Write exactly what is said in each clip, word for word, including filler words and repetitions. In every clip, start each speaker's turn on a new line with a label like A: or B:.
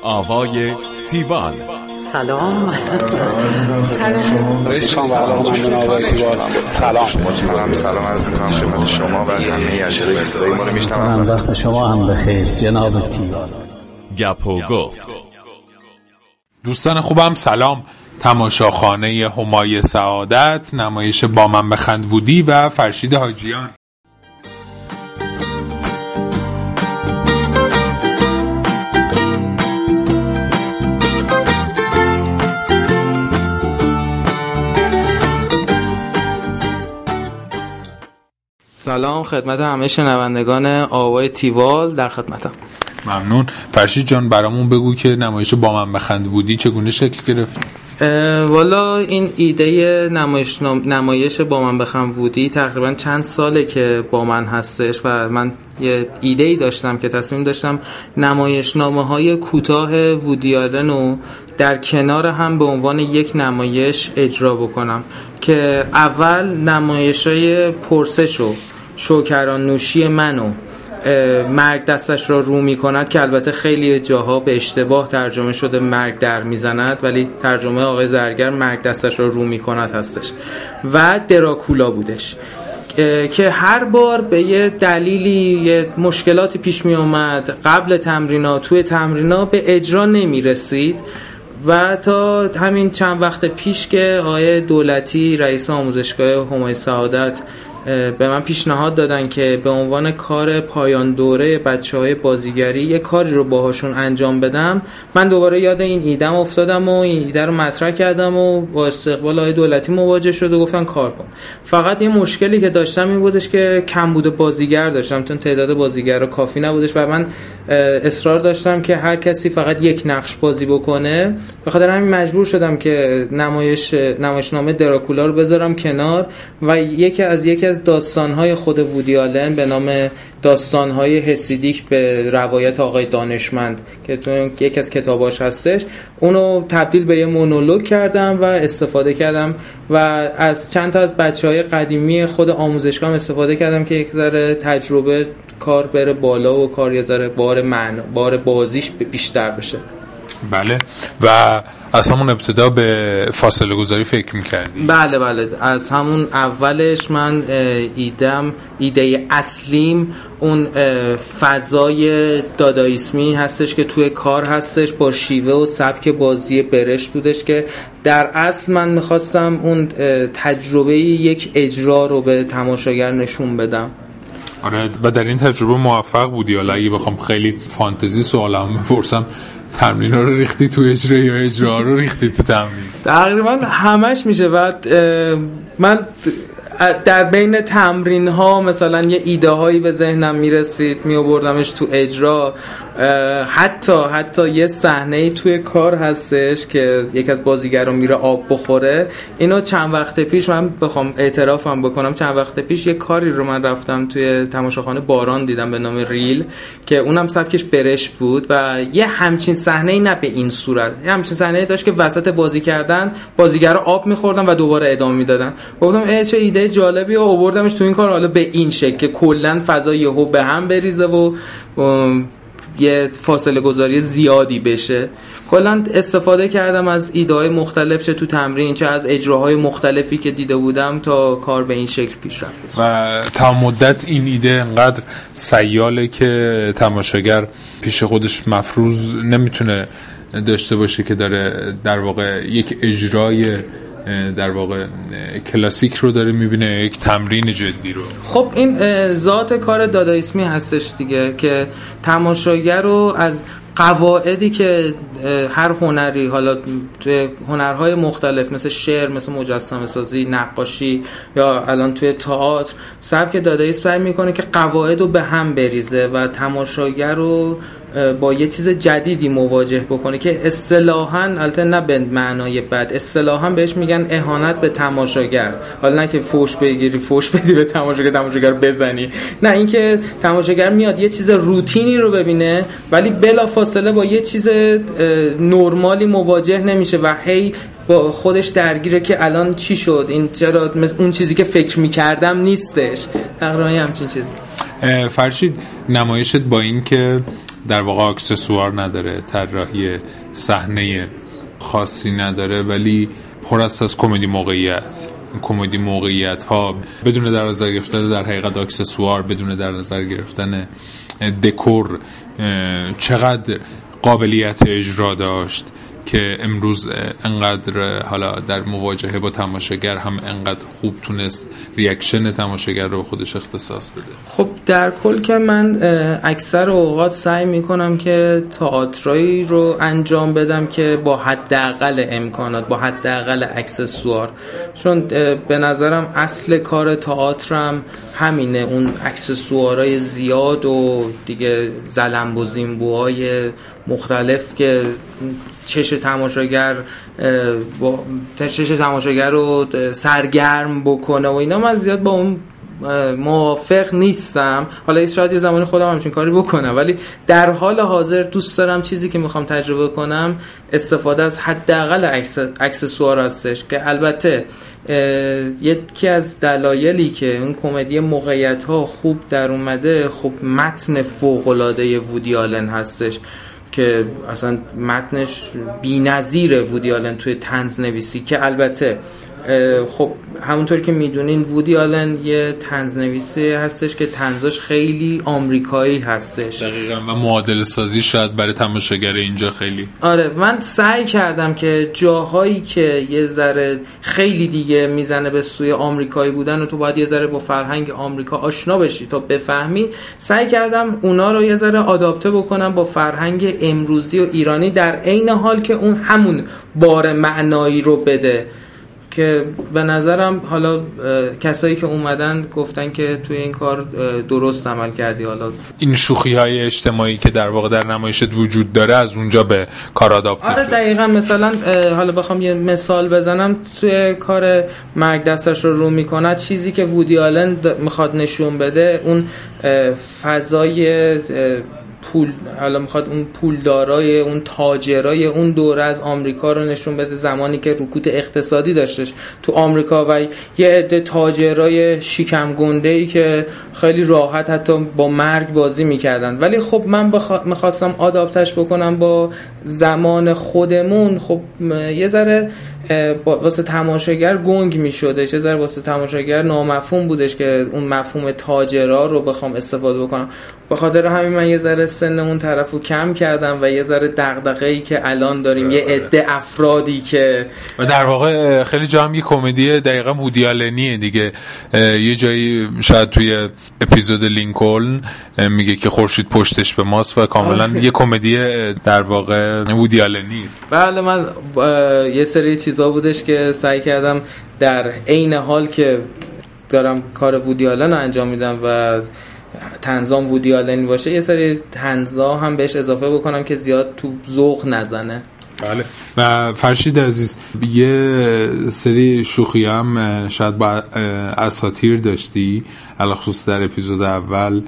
A: آوای تیوال.
B: سلام.
C: سلام. رشتان و علاقمندان آوای تیوال. سلام.
D: سلام سلام عرض می‌کنم خدمت شما و همه اجرای صدای ما رو میشنوم.
B: وقت شما هم بخیر جناب تیوال.
A: گپ و گفت.
E: دوستان خوبم سلام. تماشاخانه همای سعادت، نمایش با من بخند وودی و فرشید حاجیان.
F: سلام خدمت همه شنوندگان آوای تیوال، در خدمتم.
E: ممنون. فرشید جان برامون بگو که نمایش با من بخند وودی چگونه شکل گرفت؟
F: والا این ایده نمایش نمایش با من بخند وودی تقریبا چند ساله که با من هستش و من یه ایده‌ای داشتم که تصمیم داشتم نمایشنامه‌های کوتاه وودی آلن رو در کنار هم به عنوان یک نمایش اجرا بکنم که اول نمایش‌های پرسش و شوکران نوشی منو مرگ دستش را رو می کند که البته خیلی جاها به اشتباه ترجمه شده مرگ در می زند، ولی ترجمه آقای زرگر مرگ دستش را رو می کند هستش و دراکولا بودش که هر بار به یه دلیلی یه مشکلاتی پیش می اومد قبل تمرینا توی تمرینا به اجرا نمی رسید و تا همین چند وقت پیش که آقای دولتی رئیس آموزشگاه همای سعادت به من پیشنهاد دادن که به عنوان کار پایان دوره بچه‌های بازیگری یه کاری رو باهاشون انجام بدم، من دوباره یاد این ایدم افتادم و این ایده رو مطرح کردم و با استقبال آقای دولتی مواجه شد و گفتن کار کن. فقط یه مشکلی که داشتم این بودش که کمبود بازیگر داشتم، چون تعداد بازیگرا کافی نبودش و من اصرار داشتم که هر کسی فقط یک نقش بازی بکنه. به خاطر همین مجبور شدم که نمایش نمایشنامه دراکولا رو بذارم کنار و یکی از یکی از داستان‌های خود وودی آلن به نام داستان‌های هسیدیک به روایت آقای دانشمند که تو یک از کتاباش هستش، اونو تبدیل به یه مونولوگ کردم و استفاده کردم و از چند تا از بچه‌های قدیمی خود آموزشگاه استفاده کردم که یک ذره تجربه کار بره بالا و کار یه ذره بار معنا بار بازیش بیشتر بشه.
E: بله. و از همون ابتدا به فاصله گذاری فکر می‌کردی؟
F: بله بله از همون اولش من ایدم ایده اصلیم اون فضای دادایسمی هستش که توی کار هستش با شیوه و سبک بازی برشت بودش که در اصل من می‌خواستم اون تجربه یک اجرا رو به تماشاگر نشون بدم.
E: آره و در این تجربه موفق بودی؟ حالا اگه بخوام خیلی فانتزی سوالم بپرسم، تمرین رو ریختی تو اجرا یا اجرا رو ریختی تو تمرین؟
F: تقریبا همش میشه. بعد من در بین تمرین ها مثلا یه ایده هایی به ذهنم میرسید میآوردمش تو اجرا. حتی حتی یه صحنه توی کار هستش که یک از بازیگران میره آب بخوره. اینو چند وقت پیش من بخوام اعترافم بکنم، چند وقت پیش یه کاری رو من رفتم توی تماشاخانه باران دیدم به نام ریل که اونم سبکش برشت بود و یه همچین صحنه‌ای نه به این صورت، یه همچین صحنه‌ای داشت که وسط بازی کردن بازیگرا آب می‌خوردن و دوباره ادامه میدادن. گفتم ای چه ایده جالبی، و آوردمش تو این کار حالا به این شکل که کلا فضا یهو به هم بریزه و یه فاصله گذاری زیادی بشه. کلا استفاده کردم از ایده‌های مختلف، چه تو تمرین چه از اجراهای مختلفی که دیده بودم تا کار به این شکل پیش رفت.
E: و تا مدت این ایده انقدر سیاله که تماشاگر پیش خودش مفروض نمیتونه داشته باشه که داره در واقع یک اجرای در واقع کلاسیک رو داره میبینه، یک تمرین جدی رو.
F: خب این ذات کار دادایسمی هستش دیگه که تماشاگر رو از قواعدی که هر هنری، حالا توی هنرهای مختلف مثل شعر، مثل مجسمه سازی، نقاشی یا الان توی تئاتر، سبک داداییسم سعی میکنه که قواعد رو به هم بریزه و تماشاگر رو با یه چیز جدیدی مواجه بکنه که اصطلاحاً، البته نه به معنای بد، اصطلاحاً بهش میگن اهانت به تماشاگر. حالا نه که فوش بگیری فوش بدی به تماشاگر، تماشاگر بزنی، نه، این که تماشاگر میاد یه چیز روتینی رو ببینه ولی بلافاصله با یه چیز نرمالی مواجه نمیشه و هی با خودش درگیره که الان چی شد، این چرا مثل اون چیزی که فکر میکردم نیستش. تقریبا همچین چیزی.
E: فرشید، نمایشت با این که در واقع اکسسوار نداره، طراحی صحنه خاصی نداره، ولی پر است از کمدی موقعیت. کمدی موقعیت ها بدون در نظر گرفتن در حقیقت اکسسوار، بدون در نظر گرفتن دکور چقدر قابلیت اجرا داشت که امروز انقدر حالا در مواجهه با تماشاگر هم انقدر خوب تونست ریاکشن تماشاگر رو خودش اختصاص بده.
F: خب در کل که من اکثر اوقات سعی میکنم که تئاترایی رو انجام بدم که با حداقل امکانات، با حداقل اکسسوار، چون به نظرم اصل کار تئاترم همینه، اون اکسسوارای زیاد و دیگه زلمب و زیمبوهای مختلف که چش تماشاگر با چش تماشاگر رو سرگرم بکنه و اینا. من زیاد با اون موافق نیستم. حالا شاید یه زمانی خودم همچین کاری بکنم، ولی در حال حاضر دوست دارم چیزی که میخوام تجربه کنم استفاده از حداقل اکسسوار هستش، که البته یکی از دلایلی که اون کمدی موقعیت ها خوب در اومده، خب متن فوق العاده وودی آلن هستش که اصلا متنش بی‌نظیره. وودی آلن توی طنز نویسی که البته خب همونطور که میدونین وودی آلن یه طنز نویسی هستش که طنزاش خیلی آمریکایی هستش.
E: دقیقاً. و معادله سازی شاید برای تماشاگر اینجا خیلی.
F: آره من سعی کردم که جاهایی که یه ذره خیلی دیگه میزنه به سوی آمریکایی بودن و تو باید یه ذره با فرهنگ آمریکا آشنا بشی تا بفهمی، سعی کردم اونا رو یه ذره آداپته بکنم با فرهنگ امروزی و ایرانی، در عین حال که اون همون بار معنایی رو بده. که به نظرم حالا کسایی که اومدن گفتن که توی این کار درست عمل کردی. حالا
E: این شوخی‌های اجتماعی که در واقع در نمایشت وجود داره از اونجا به کار آداپته شد.
F: آره دقیقاً. مثلا حالا بخوام یه مثال بزنم، توی کار مرگ دستش رو رو میکنه، چیزی که وودی آلن میخواد نشون بده اون فضای پول، حالا میخواد اون پولدارای، اون تاجرای اون دوره از آمریکا رو نشون بده، زمانی که رکود اقتصادی داشتش تو آمریکا و یه عده تاجرای شیکم گنده‌ای که خیلی راحت حتی با مرگ بازی میکردن. ولی خب من بخوا... میخواستم آداپتش بکنم با زمان خودمون. خب یه ذره واسه تماشاگر گنگ میشدش، یه ذره واسه تماشاگر نامفهوم بودش که اون مفهوم تاجرا رو بخوام استفاده بکنم. به خاطر همین من یه ذره سن اون طرفو کم کردم و یه ذره دغدغه‌ای که الان داریم، یه عده افرادی که
E: و در واقع خیلی جا هم یه کمدی دقیقاً وودی آلنیه دیگه. یه جایی شاید توی اپیزود لینکلن میگه که خورشید پشتش به ماست و کاملا یه کمدی در واقع وودی آلنی است.
F: بله من یه سری چیزا بودش که سعی کردم در عین حال که دارم کار وودی آلن رو انجام میدم و طنزام وودی آلنی باشه، یه سری طنزا هم بهش اضافه بکنم که زیاد تو ذوق نزنه.
E: بله. و فرشید عزیز یه سری شوخی هم شاید با اساطیر داشتی، علاخصوص در اپیزود اول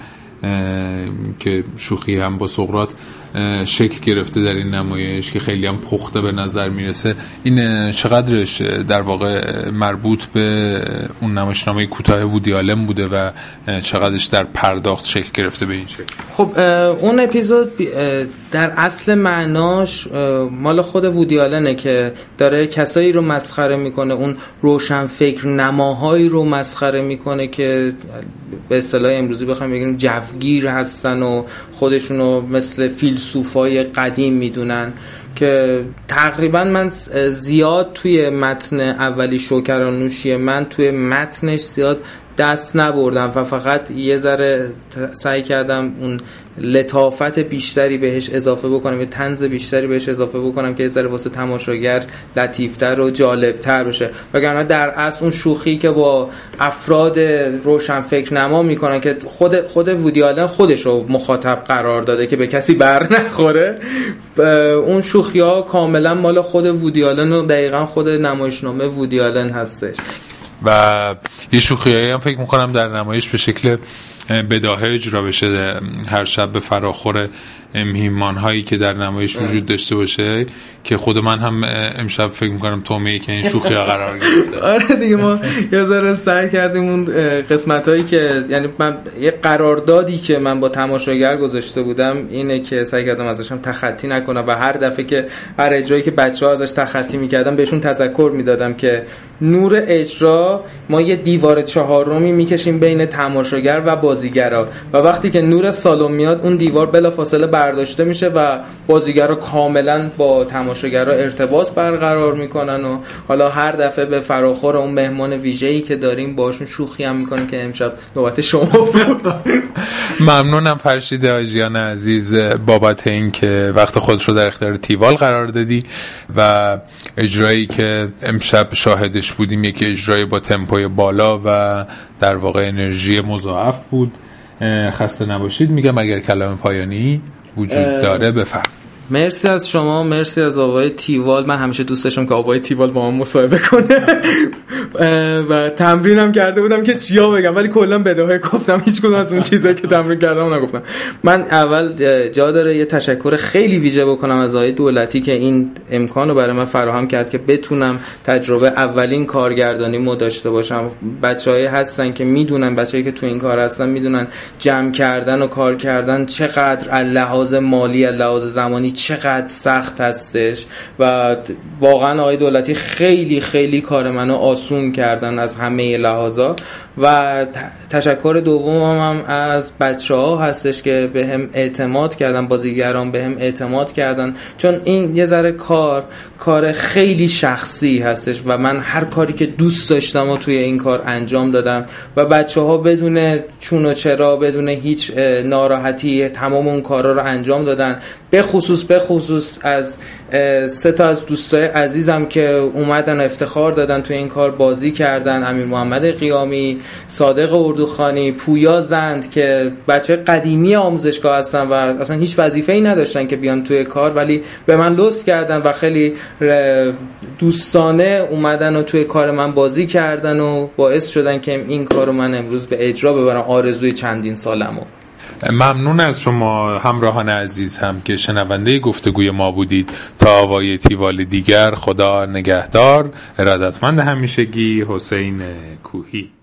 E: که شوخی هم با سقراط شکل گرفته در این نمایش که خیلی هم پخته به نظر میرسه. این چقدرش در واقع مربوط به اون نمایشنامه کوتاه وودی آلن بوده و چقدرش در پرداخت شکل گرفته به این شکل؟
F: خب اون اپیزود در اصل معناش مال خود وودی آلنه که داره کسایی رو مسخره میکنه، اون روشن فکر نماهایی رو مسخره میکنه که به اصطلاح امروزی بخوام بگیم جوگیر هستن و خودشونو مثل فیلسوفای قدیم میدونن. که تقریبا من زیاد توی متن اولی شوکرانوشی من توی متنش زیاد دست نبردم و فقط یه ذره سعی کردم اون لطافت بیشتری بهش اضافه بکنم، یه طنز بیشتری بهش اضافه بکنم که یه ذره واسه تماشاگر لطیفتر و جالبتر بشه. وگرنه در اصل اون شوخی که با افراد روشن فکر نما میکنن که خود خود وودی آلن خودش رو مخاطب قرار داده که به کسی بر نخوره، اون شوخی ها کاملا مال خود وودی آلن و دقیقاً خود نمایشنامه وودی آلن هستش.
E: و یه شوخیایی هم فکر میکنم در نمایش به شکل بداهه اجرا بشه هر شب به فراخور میهمان هایی که در نمایش وجود داشته باشه که خود من هم امشب فکر میکنم تومه که این شوخی ها قرار گرفته.
F: آره دیگه ما یه ذره سعی کردیم اون قسمت هایی که یعنی من یه قراردادی که من با تماشاگر گذاشته بودم اینه که سعی کردم ازش هم تخطی نکنم و هر دفعه که هر اجرایی که بچه‌ها ازش تخطی میکردم بهشون تذکر میدادم که نور اجرا ما یه دیوار چهارمی میکشیم بین تماشاگر و بازیگرا و وقتی که نور سالن میاد اون دیوار بلافاصله برداشته میشه و بازیگرا کاملا با تماشاگرها ارتباط برقرار میکنن و حالا هر دفعه به فراخور اون مهمان ویژه‌ای که داریم باشون شوخی هم میکنیم که امشب نوبت شما بود.
E: ممنونم فرشید آژیان عزیز بابت این که وقت خودت رو در اختیار تیوال قرار دادی و اجرایی که امشب شاهدش بودیم یکی اجرای با تمپوی بالا و در واقع انرژی مضاعف بود. خسته نباشید میگم. اگر کلام پایانی وجود داره بفرم.
F: مرسی از شما، مرسی از آقای تیوال. من همیشه دوست داشتم که آقای تیوال با من مصاحبه کنه و تمرینم کرده بودم که چیا بگم ولی کلا بداهه گفتم، هیچ کدوم از اون چیزایی که تمرین کردم نگفتم. من اول جا داره یه تشکر خیلی ویژه بکنم از آقای دولتی که این امکانو برای من فراهم کرد که بتونم تجربه اولین کارگردانیمو داشته باشم. بچه‌ای هستن که میدونن، بچه‌ای که تو این کار هستن میدونن جمع کردن و کار کردن چقدر از لحاظ مالی، از لحاظ زمانی چقدر سخت هستش و واقعا آقای دولتی خیلی خیلی کار منو آسون کردن از همه لحاظا. و تشکر دومم هم از بچه‌ها هستش که به هم اعتماد کردن، بازیگران به هم اعتماد کردن، چون این یه ذره کار کار خیلی شخصی هستش و من هر کاری که دوست داشتم و توی این کار انجام دادم و بچه‌ها بدون چون و چرا، بدون هیچ ناراحتی تمام اون کارا رو انجام دادن. به خصوص به خصوص از سه تا از دوستای عزیزم که اومدن افتخار دادن توی این کار بازی کردن، امیر محمد قیامی، صادق اردوخانی، پویا زند که بچه قدیمی آموزشگاه هستن و اصلا هیچ وظیفه‌ای نداشتن که بیان توی کار ولی به من لطف کردن و خیلی دوستانه اومدن و توی کار من بازی کردن و باعث شدن که این کارو من امروز به اجرا ببرم، آرزوی چندین سالمو.
E: ممنون از شما همراهان عزیز هم که شنونده گفتگوی ما بودید. تا آوای تیوال دیگر، خدا نگهدار. ارادتمند همیشگی، حسین کوهی.